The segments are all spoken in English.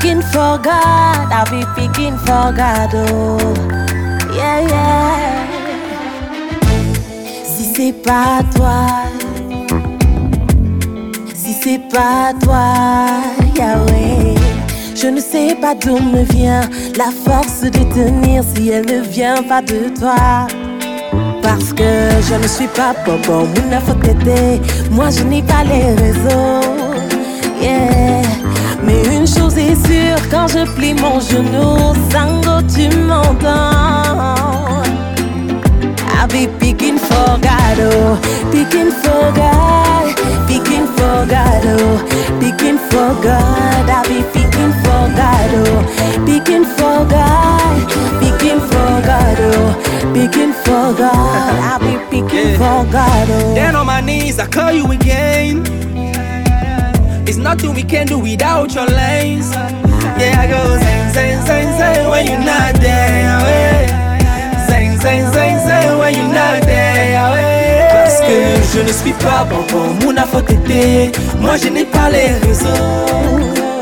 picking for God, I'll be picking for God, oh. Yeah, yeah. Si c'est pas toi, si c'est pas toi, Yahweh, je ne sais pas d'où me vient la force de tenir si elle ne vient pas de toi. Parce que je ne suis pas Bobo, Mouna Fokete. Moi je n'ai pas les réseaux, yeah. Mais une chose est sûre, quand je plie mon genou, Sango tu m'entends. I'll be picking for God, oh. Picking for God, picking for God, oh. Picking for God, I'll be picking for God, oh. Picking for God, picking for God, oh. Picking for God, I'll be picking for God, oh. Then on my knees I call you again. It's nothing we can do without your lanes. Yeah, I go zing, zing, zing, zing when you're not there. Zing, zing, zing, zing when you're not there. Parce que je ne suis pas bon, Mouna Fokete. Moi je n'ai pas les réseaux.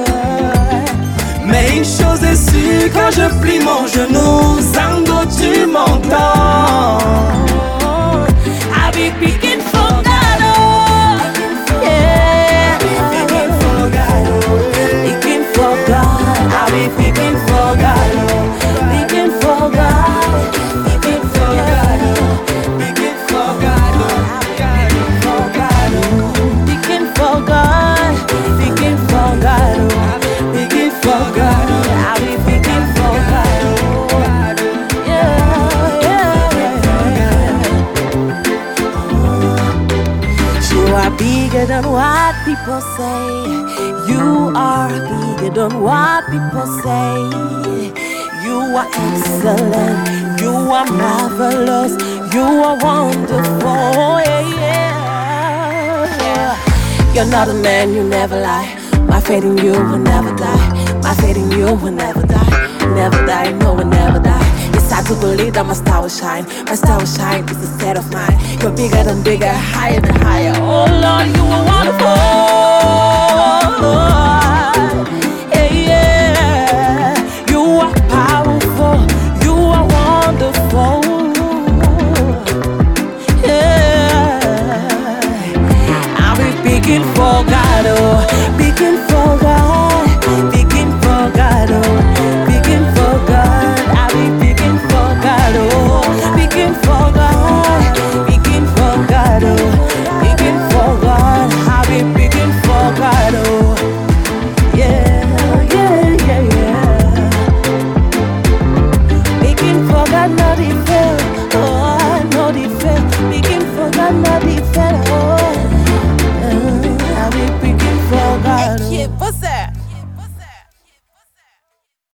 Mais une chose est sûre, quand je plie mon genou, Zango tu m'entends. I'll be picking for God, oh. Yeah. Picking for God, oh. Picking for God, I'll be picking for God, oh. Picking for God, picking for God, oh. Picking for God, Picking for God, picking for God, oh. Picking for God, I'll be picking for God, oh. Yeah, yeah, yeah. You are bigger than what people say. You are bigger than what people say. You are excellent. You are marvelous. You are wonderful. Yeah, yeah. You're not a man, you never lie. My faith in you will never die. My faith in you will never die. Never die, no, will never die. It's hard to believe that my star will shine. My star will shine, it's a state of mind. You're bigger than bigger, higher than higher. Oh Lord, you are wonderful.